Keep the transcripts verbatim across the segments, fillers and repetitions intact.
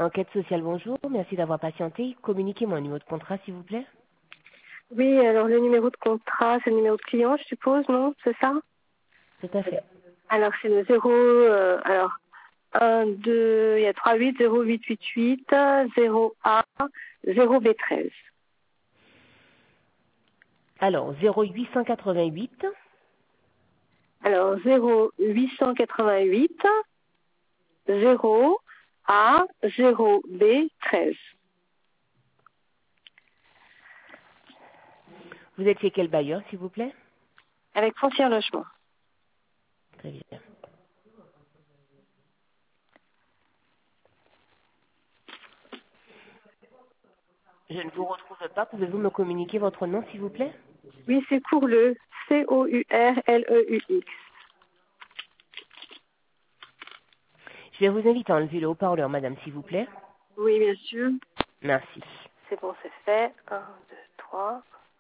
Enquête sociale, bonjour. Merci d'avoir patienté. Communiquez-moi un numéro de contrat, s'il vous plaît. Oui, alors le numéro de contrat, c'est le numéro de client, je suppose, non? C'est ça? Tout à fait. Alors c'est le zéro, euh, alors un, deux, il y a trois huit, zéro huit huit huit, zéro A, zéro B treize. Alors, zéro huit cent quatre-vingt-huit. Alors zéro huit cent quatre-vingt-huit, zéro A, zéro B treize. Vous êtes chez quel bailleur, s'il vous plaît? Avec Foncière Logement. Très bien. Je ne vous retrouve pas. Pouvez-vous me communiquer votre nom, s'il vous plaît? Oui, c'est Courleux, C O U R L E U X. Je vais vous inviter à enlever le haut-parleur, madame, s'il vous plaît. Oui, bien sûr. Merci. C'est bon, c'est fait. Un, deux, trois.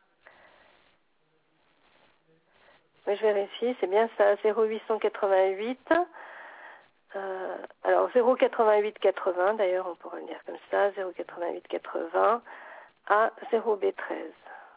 Oui, je vérifie, c'est bien ça, zéro huit cent quatre-vingt-huit. Euh, alors zéro quatre-vingt-huit quatre-vingts, d'ailleurs on pourrait le dire comme ça, zéro quatre-vingt-huit quatre-vingts à zéro B treize.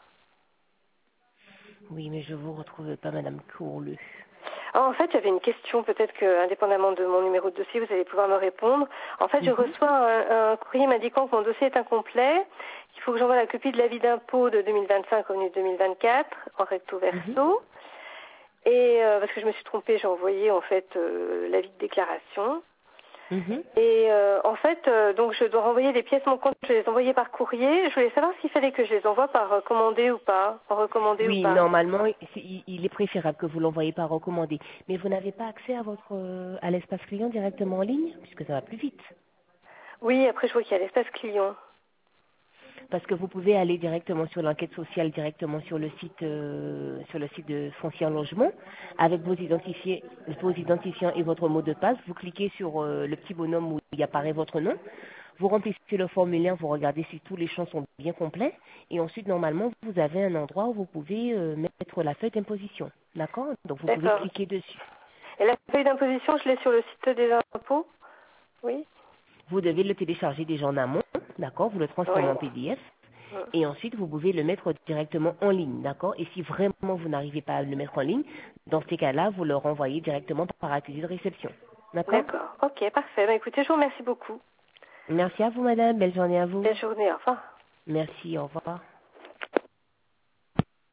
Oui, mais je ne vous retrouve pas, madame Courleux. Alors, en fait, j'avais une question, peut-être que, indépendamment de mon numéro de dossier, vous allez pouvoir me répondre. En fait, je Mhm. reçois un, un courrier m'indiquant que mon dossier est incomplet, qu'il faut que j'envoie la copie de l'avis d'impôt de deux mille vingt-cinq revenu deux mille vingt-quatre en recto Mhm. verso. Et euh, parce que je me suis trompée, j'ai envoyé en fait euh, l'avis de déclaration. Mhm. Et euh, en fait, euh, donc je dois renvoyer les pièces manquantes, je les ai envoyées par courrier. Je voulais savoir s'il fallait que je les envoie par recommandé ou pas, en recommandé ou Oui, pas. normalement, c'est- il il est préférable que vous l'envoyez par recommandé. Mais vous n'avez pas accès à votre euh, à l'espace client directement en ligne, puisque ça va plus vite. Oui, après je vois qu'il y a l'espace client. Parce que vous pouvez aller directement sur l'enquête sociale, directement sur le site euh, sur le site de Foncière Logement, avec vos identifiés, vos identifiants et votre mot de passe. Vous cliquez sur euh, le petit bonhomme où il apparaît votre nom. Vous remplissez le formulaire, vous regardez si tous les champs sont bien complets. Et ensuite, normalement, vous avez un endroit où vous pouvez euh, mettre la feuille d'imposition. D'accord? Donc, vous pouvez D'accord. cliquer dessus. Et la feuille d'imposition, je l'ai sur le site des impôts? Oui. Vous devez le télécharger déjà en amont. D'accord? Vous le Oui. transformez en P D F. Mm. Et ensuite, vous pouvez le mettre directement en ligne, d'accord? Et si vraiment vous n'arrivez pas à le mettre en ligne, dans ces cas-là, vous le renvoyez directement par accusé de réception. D'accord? D'accord. Ok, parfait. Bah, écoutez, je vous remercie beaucoup. Merci à vous, madame. Belle journée à vous. Belle journée. Au revoir. Merci. Au revoir.